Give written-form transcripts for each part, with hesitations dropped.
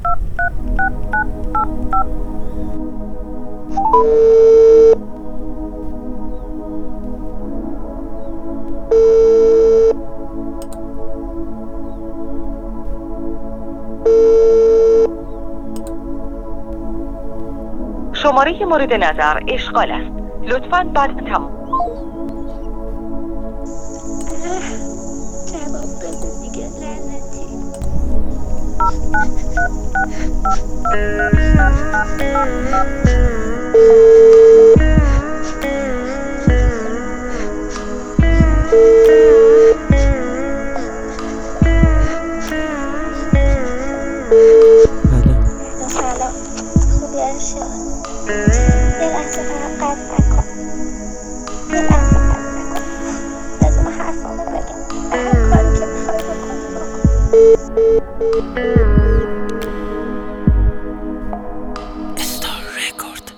شماره مورد نظر اشغال است. لطفاً بعد تمام. جواب بده دیگه لعنتی. سلام، خوبی ارشاد؟ یه لحظه فقط قطع نکن. یه لحظه قطع نکن. لازم حرفامو بگم. هر کاری که میخوای بکن.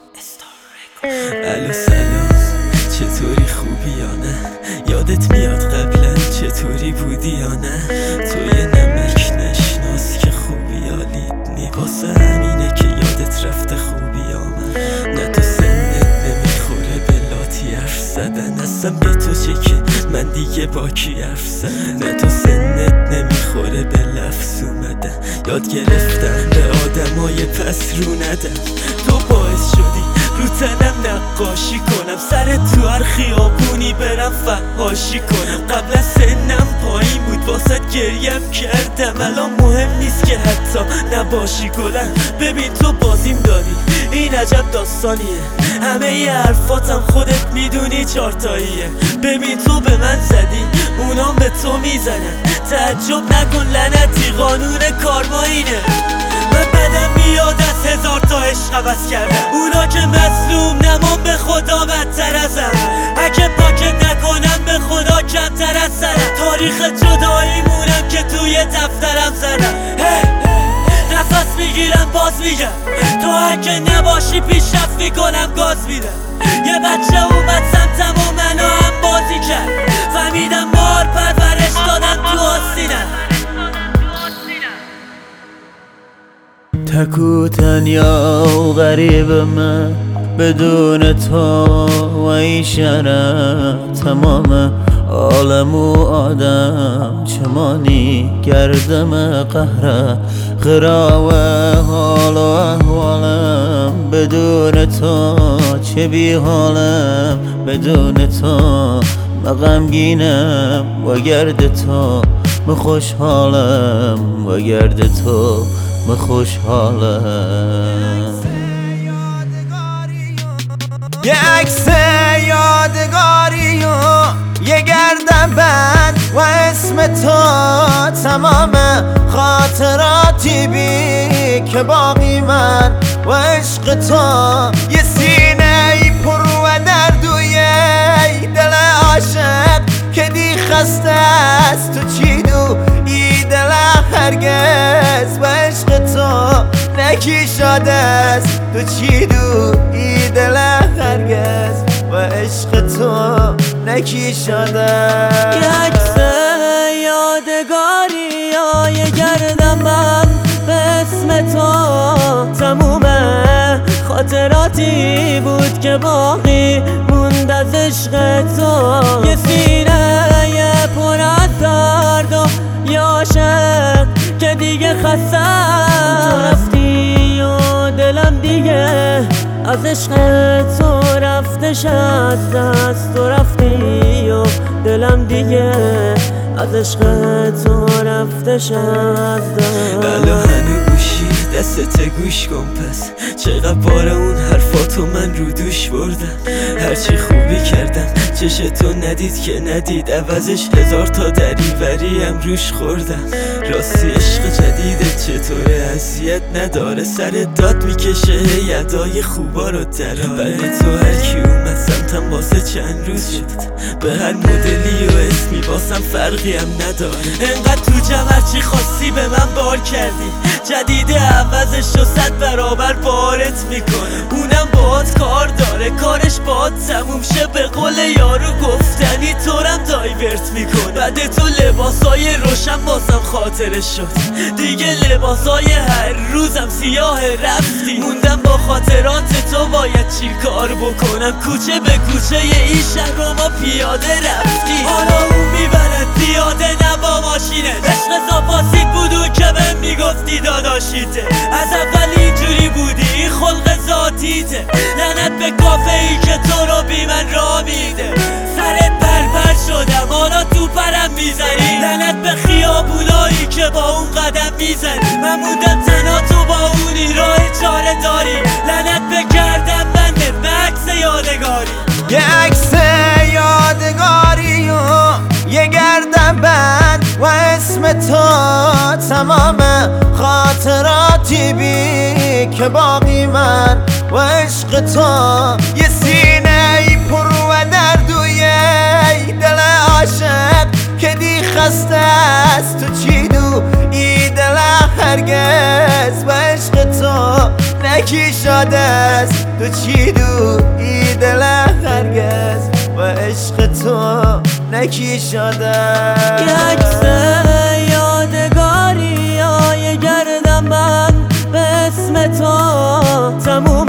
الو سلام، چطوری خوبی یا نه؟ یادت میاد قبلا چطوری بودی یا نه؟ تو یه نمک نشناس که خوبی عالیت واسه همینه که یادت رفته خوبی یا من. نه تو سنت نمیخوره به لاتی حرف زدن، اصلا به تو چه که من دیگه با کی حرف زدن. نه تو سنت نمیخوره به لفظ اومدن، یاد گرفتم به آدمای پس رو ندم. تو باعث شدی رو تنم نقاشی کنم، سر تو هر خیابونی برم فحاشی کنم. قبل سنم پایین بود واسه گریم کردم، الان مهم نیست که حتی نباشی گلم. ببین تو بازیم داری، این عجب داستانیه، همه ی حرفاتم خودت میدونی چارتاییه. ببین تو به من زدی، اونام به تو میزنن، تعجب نکن لعنتی قانون کارما اینه. من بدم میاد از هزار تا عشق عوض کردم، اونا که مظلوم نمان به خدا بدتر ازم. اگه پاکت نکنم به خدا کمتر از سرم، تاریخ جداییمونم که توی دفترم زدم. نفس میگیرم باز میگم، تو اگه نباشی پیشرفت میکنم گاز میدم. یه بچه اومد سمتم و منو هم بازی کرد، فهمیدم مار پرورش دادم تو آستینم. تکو تنیا و غریب من بدون تو و این شهر تمام عالم و آدم چمانی گردم قهره غراوه حال و احوالم بدون تو چه بی حالم بدون تو مغمگینم و گرد تو خوشحالم و گرد تو خوشحالم. یه عکس یادگاری و یه گردن بند و اسم تو تمام خاطراتی بی که باقی من و عشق تو. یه سینه پر و درد و یه دل عاشق که دی خسته است تو چی دو ای دل هرگز و عشق تو نکی شده است تو چی دو ای دل هرگز و عشق تو نکی شده. یه عکس یادگاری یا یه گردم من به اسم تو تموم خاطراتی بود که باقی موند از عشق تو. یه سینه پر از درد و یه عاشق که دیگه خسته تو رفتی و دلم دیگه از عشق تو رفتش از دست. تو رفتی و دلم دیگه از عشق تو رفتش از دست. بلا هنو گوشی دستت گوش کن پس، چقدر بار اون حرفاتو من رو دوش بردم. هرچی خوبی کردم چش تو ندید که ندید، عوضش هزار تا دریوری هم روش خوردم. راستی عشق جدیدت چطوره؟ اذیت نداره؟ سرت داد میکشه یدای خوبا رو دراره. بله تو هرکی اومد سمتم واسه چند روز شد، به هر مدلی و اسمی واسم فرقی هم نداره. انقدر تو جمع هرچی خواستی به من بار کردی، جدید عوضش رو 100 برابر بارت میکنه. اونم باهات کار داره، کارش باهات تموم شه، به قول یارو گفتنی طورم دایورت میکنه. بعد تو لباسای روشن بازم خاطرش شد، دیگه لباسای هر روزم سیاه رفتی. موندم با خاطرات تو، باید چی کار بکنم؟ کوچه به کوچه این شهر رو ما پیاده رفتی. حالا اون میبرد پیاده نه با ماشینه، عشق زاپاسیت بود اون که بهم میگفتی داداشیته. از اول اینجوری بودی، این خلق ذاتیته. لعنت به کافه ای که تو رو بی من را میده. سرت پرپر شدم حالا تو پرم میزنی. لعنت به خیابونایی که با اون قدم میزنی. من موندم تنها، تو با اونی راه چاره داری. لعنت به گردم بندت، به عکس یادگاری. یه عکس یادگاری و یه گردن بند و اسم تو، تمام خاطراتی بی که باقی من و عشق تو. یه سینه ای پر و درد و یه دل عاشق که دی خسته است. تو چی دو ای دل هرگز و عشق تو نکی شده است. تو چی دو ای دل هرگز و عشق تو نکی شده است. یه عکس یادگاری یا یه گردم من به اسم تو، تموم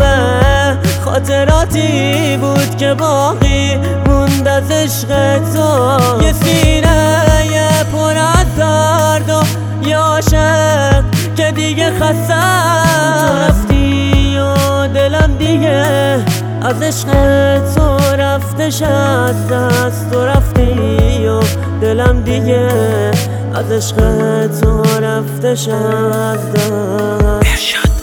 خاطراتی بود که باقی موند از عشق تو. یه سینه پر از درد و یه عاشق که دیگه خسته. تو رفتی و دلم دیگه از عشق تو رفتش از دست. تو رفتی و دلم دیگه از عشق تو رفتش از دست.